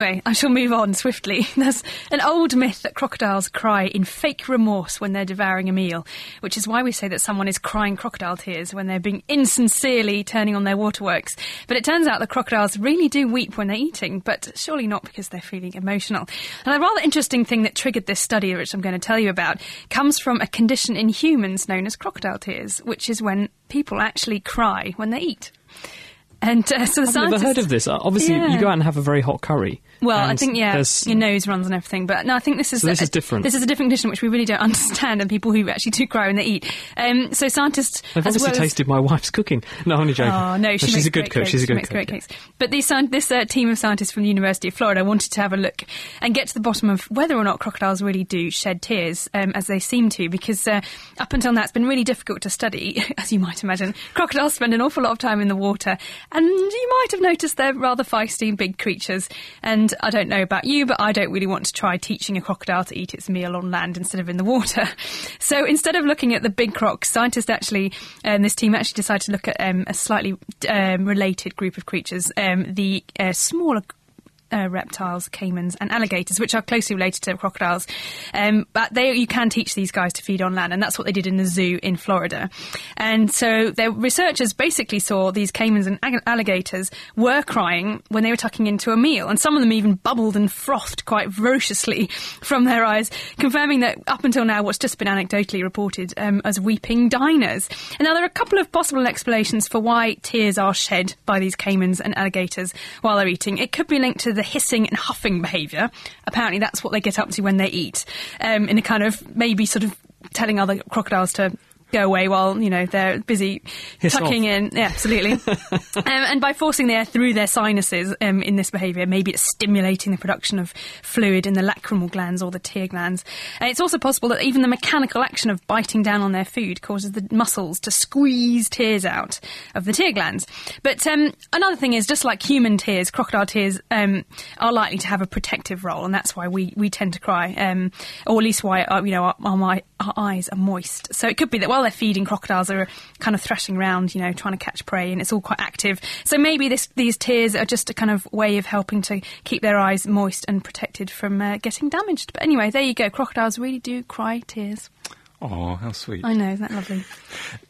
Anyway, I shall move on swiftly. There's an old myth that crocodiles cry in fake remorse when they're devouring a meal, which is why we say that someone is crying crocodile tears when they're being insincerely turning on their waterworks. But it turns out that crocodiles really do weep when they're eating, but surely not because they're feeling emotional. And a rather interesting thing that triggered this study, which I'm going to tell you about, comes from a condition in humans known as crocodile tears, which is when people actually cry when they eat. And so the scientists... I've never heard of this. Obviously, you go out and have a very hot curry. Well, I think, your nose runs and everything. But no, I think this is... So this is different. This is a different condition which we really don't understand, and people who actually do cry when they eat. So scientists... They've obviously tasted my wife's cooking. No, only joking. Oh, no, she's a good cook. She's a good cook. Great cakes. But this team of scientists from the University of Florida wanted to have a look and get to the bottom of whether or not crocodiles really do shed tears, as they seem to, because up until now it's been really difficult to study, as you might imagine. Crocodiles spend an awful lot of time in the water, and you might have noticed they're rather feisty, big creatures. And I don't know about you, but I don't really want to try teaching a crocodile to eat its meal on land instead of in the water. So instead of looking at the big crocs, scientists this team actually decided to look at a slightly related group of creatures, the smaller reptiles, caimans and alligators, which are closely related to crocodiles. But you can teach these guys to feed on land, and that's what they did in the zoo in Florida. And so their researchers basically saw these caimans and alligators were crying when they were tucking into a meal, and some of them even bubbled and frothed quite ferociously from their eyes, confirming that up until now what's just been anecdotally reported as weeping diners. And now there are a couple of possible explanations for why tears are shed by these caimans and alligators while they're eating. It could be linked to the hissing and huffing behaviour. Apparently that's what they get up to when they eat, in a kind of maybe sort of telling other crocodiles to go away while, they're busy tucking in. Yeah, absolutely. And by forcing the air through their sinuses in this behaviour, maybe it's stimulating the production of fluid in the lacrimal glands or the tear glands. And it's also possible that even the mechanical action of biting down on their food causes the muscles to squeeze tears out of the tear glands. But another thing is, just like human tears, crocodile tears are likely to have a protective role, and that's why we tend to cry, or at least why our eyes are moist. So it could be that while they're feeding, crocodiles are kind of thrashing around, trying to catch prey, and it's all quite active. So maybe these tears are just a kind of way of helping to keep their eyes moist and protected from getting damaged. But anyway, there you go. Crocodiles really do cry tears. Oh, how sweet. I know, isn't that lovely?